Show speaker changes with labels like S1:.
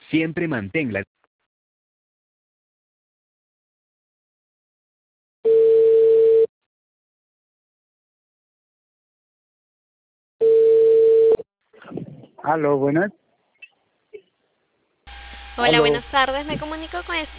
S1: Siempre manténla.
S2: Aló, buenas.
S3: Hola,
S2: Aló.
S3: buenas tardes. Me comunico con